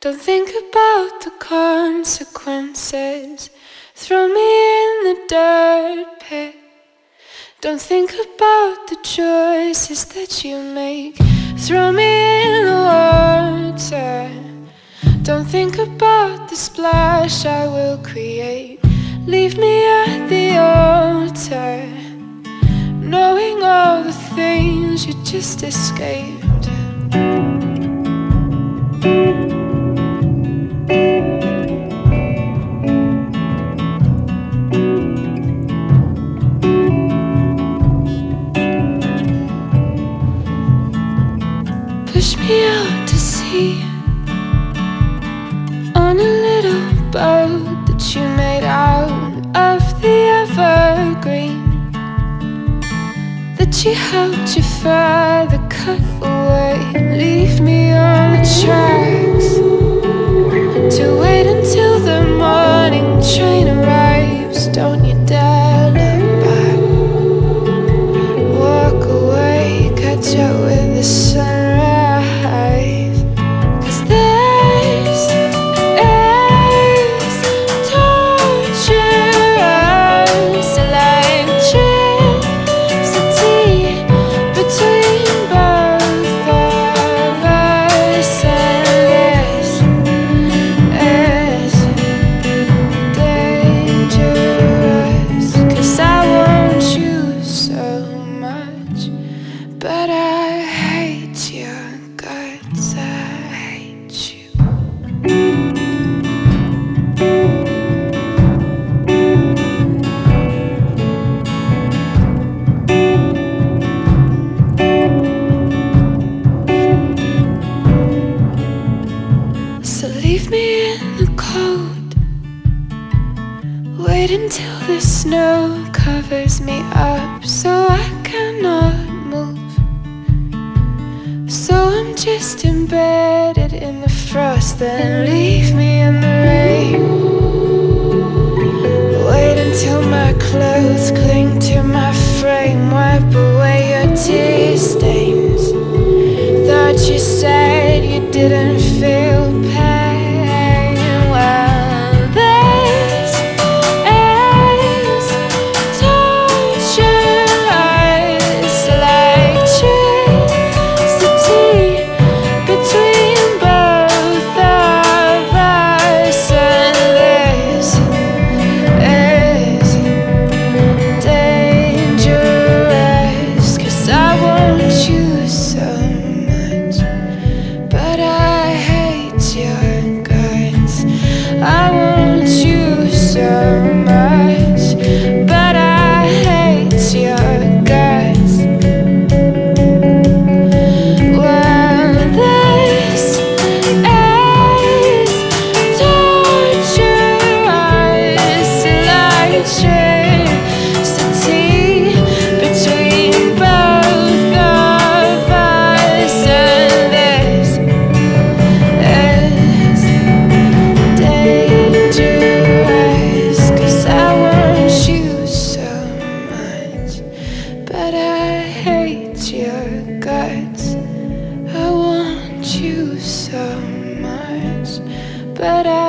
Don't think about the consequences. Throw me in the dirt pit. Don't think about the choices that you make. Throw me in the water. Don't think about the splash I will create. Leave me at the altar, knowing all the things you just escaped. Push me out to sea on a little boat that you made out of the evergreen, that you helped your father cut away. Leave me on the tracks to wait until the morning train arrives. Don't you dare look back. Walk away, catch up with the sunrise. 'Cause there's torturous electricity between both of us, and this is dangerous. 'Cause I want you so much, but I hate your guts. I hate you. So leave me in the cold. Wait until the snow covers me up so I cannot move. So I'm just embedded in the frost. Then leave me in the rain. Wait until my clothes cling to my frame. Wipe away your tear stains. Thought you said you didn't feel pain. Well, this is torturous electricity between both of us, and this is dangerous. 'Cause I want you so much, but I hate your guts. I want you so much, but I hate your guts. Well, this is torturous electricity between both of us, and this is dangerous. 'Cause I want you so much, but I hate your guts. I want you so much, but I